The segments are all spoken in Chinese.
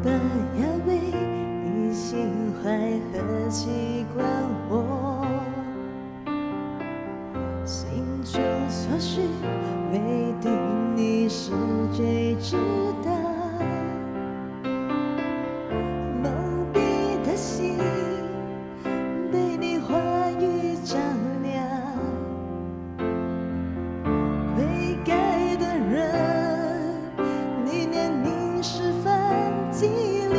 爸要为你心怀何其广阔，心中所需唯独你是最知道。蒙蔽的心被你话语照亮，悔改的人你怜悯释放激励。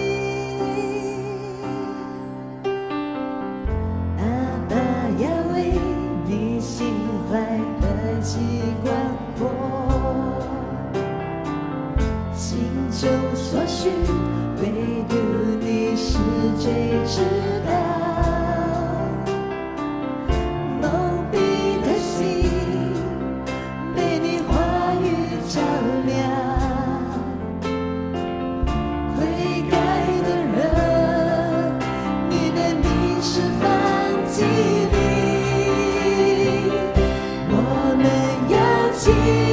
阿爸要为你心怀何其广阔，心中所需唯独你是最知道。蒙蔽的心被你话语照亮，悔改的人你怜悯释放激励。我们要起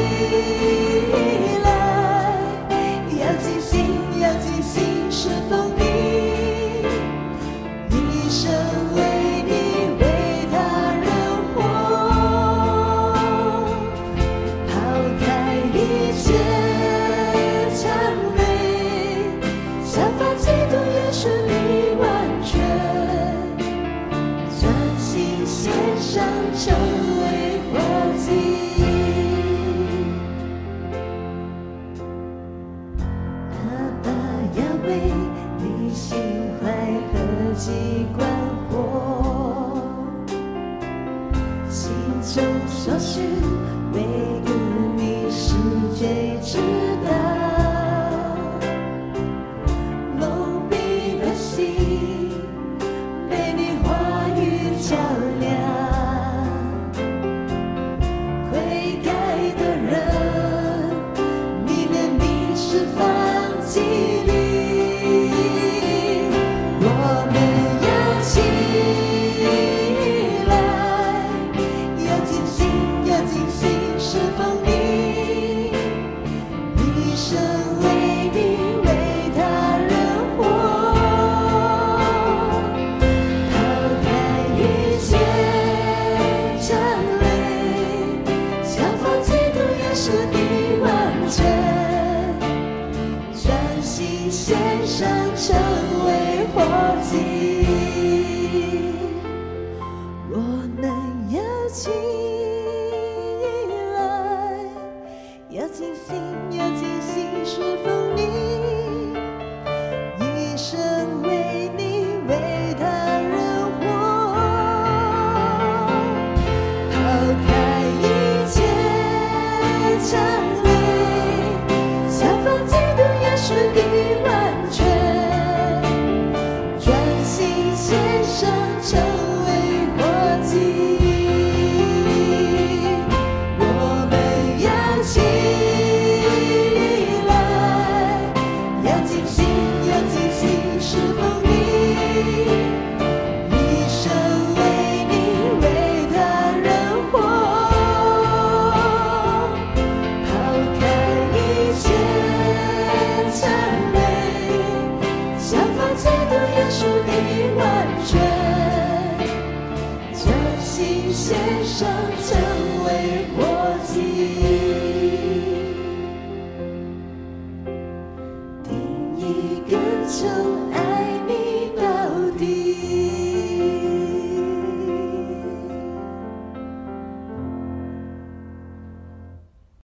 来，要尽心，要尽心侍奉你，一生为你为他人活，抛开一切谄媚，效法基督耶稣的完全，专心献上成为活祭。阿爸要为你心怀何其广阔，心中所需唯独你是最知道。蒙蔽的心被你话语照亮，悔改的人你怜悯释放激励。我们要起来，要尽心，要尽心侍奉你，一生为你为他人活，抛开一切谄媚，效法基督耶稣的完全，专心献上成为活祭。我们要起来，要尽心，要尽心侍奉你，一生为你为他人活，抛开一切谄媚，效法基督耶稣的完全，专心献上成为活祭。我们要起来，要尽心，要尽心侍奉你，一生为你为他人活，抛开一切谄媚，效法基督耶稣的完全，专心献上成为活祭。定义跟从